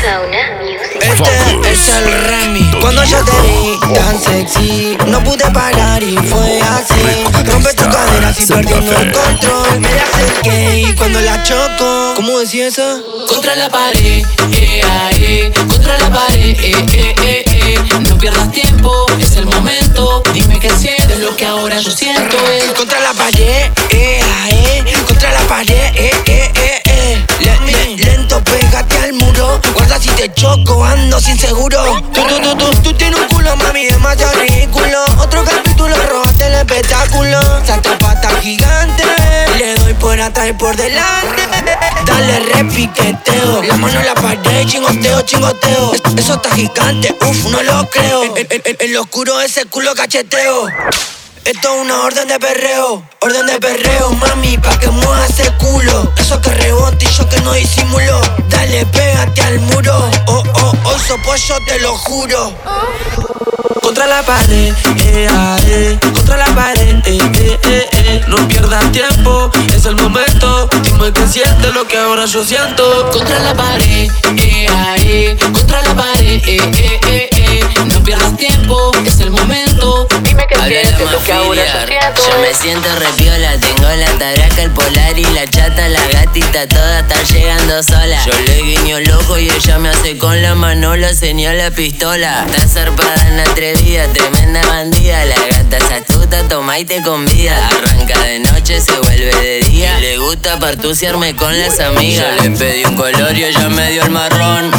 Este es el remix. Cuando yo te vi tan sexy, no pude parar y fue así. Rompe tu cadera así perdiendo el control. Me la acerqué y cuando la choco, ¿cómo decía eso? Contra la pared, contra la pared, no pierdas tiempo, es el momento. Dime qué sientes, lo que ahora yo siento es contra la pared, contra la pared, lento, pégate al muro. Guarda si te choco, ando sin seguro. Tú tienes un culo, mami, demasiado ridículo. Otro capítulo, robaste el espectáculo. Santa pata gigante, le doy por atrás y por delante. Dale repiqueteo, la mano en la pared, chingoteo. Eso está gigante, uff, no lo creo. En lo oscuro ese culo cacheteo. Esto es una orden de perreo, mami, pa' que mueva ese culo. Eso que rebote y yo que no disimulo. Dale, pégate al muro. Hoy soy pollo, te lo juro. Contra la pared, contra la pared, no pierdas tiempo, es el momento. Dime que sientes lo que ahora yo siento. contra la pared, contra la pared, no pierdas tiempo, es el momento. Dime que sientes lo que ahora yo siento. Yo me siento repiola, tengo la taraca, el polar y la chata, la gatita toda está llegando sola. Yo le guiño el ojo y ella me hace con la mano, la señala pistola. Está zarpada en atrevida, tremenda bandida. La gata es astuta, toma y te convida. Arranca de noche, se vuelve de día. Le gusta partuciarme con las amigas. Yo le pedí un color y ella me dio el marrón.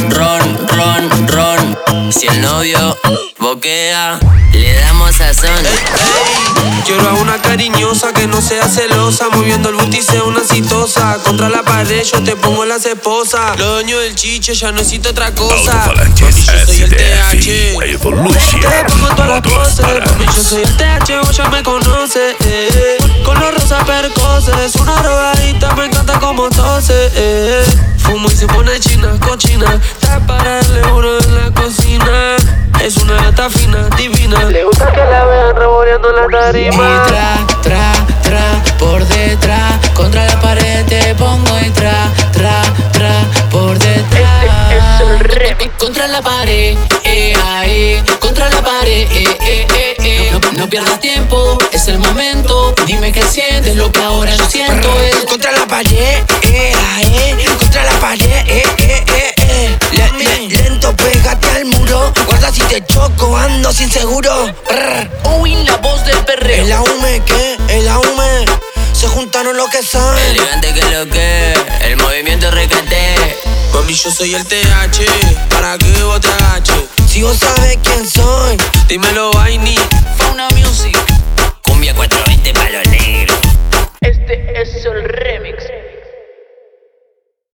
Ron. Si el novio boquea, le damos sazón. Quiero a una cariñosa que no sea celosa, moviendo el booty sea una exitosa. Contra la pared yo te pongo las esposas. Lo dueño del chiche ya no necesito otra cosa. Papi, yo soy el TH. Evolution. Te pongo todas las poses. Papi, yo soy el TH, vos ya me conoces. Color rosa percoces, una drogadita, me encanta como tose. Fumo y se pone china, cochina. Está para darle uno en la cocina. Es una gata fina, divina. Le gusta que la vean revoleando en la tarima. Y tra, por detrás. Contra la pared te pongo y tra, por detrás. Contra la pared, contra la pared, no pierdas tiempo, es el momento. Dime qué sientes, lo que ahora yo siento es contra la pared, contra la pared, lento, pégate al muro. Guarda si te choco, ando sin seguro. Owen, la voz del perreo. El aume, ¿qué? El aume. Se juntaron lo que son. Elegante que lo que, el movimiento recate. Mami, yo soy el TH, para que vos te agaches. Si vos sabes quién soy, dímelo, Vaini.